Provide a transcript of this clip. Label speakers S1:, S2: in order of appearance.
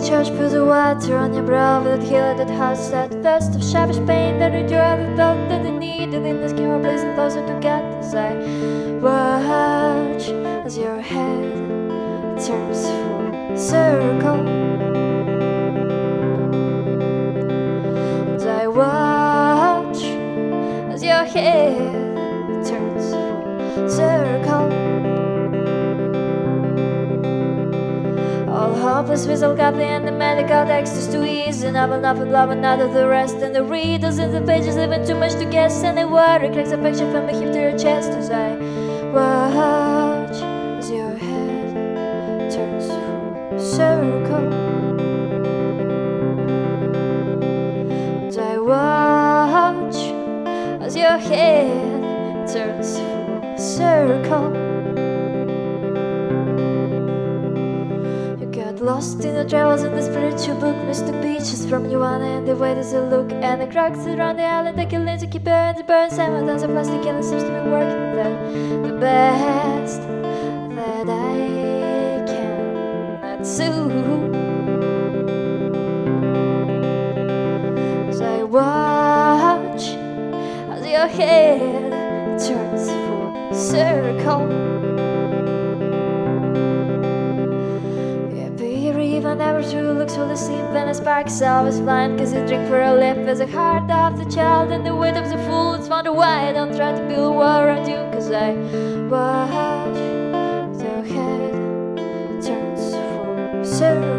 S1: church, put the water on your brow, that hill, that house, that thirst of shabbish pain, that endure the thought that they needed in the skin, blazing closer together. As I watch as your head turns full circle, as I watch as your head turns full circle. All hopeless with all godly and the medical textures to ease, and I will not love another the rest, and the readers in the pages living too much to guess, and the water collects affection from the hip to your chest. As I watch as your head turns full circle, as I watch as your head turns full circle. Lost in the travels in the spiritual book, mystic beaches from Joanna, and the way does it look, and the cracks around the island that kill to keep burning the burn. Simultaneous of plastic and it seems to be working the best that I can do. As I watch as your head turns full circle, even never true looks full of sleep, and a spark is always blind, cause you drink for a lip as a heart of the child and the wit of the fool. It's wonder why I don't try to build a wall around you, cause I watch as your head turns full circle.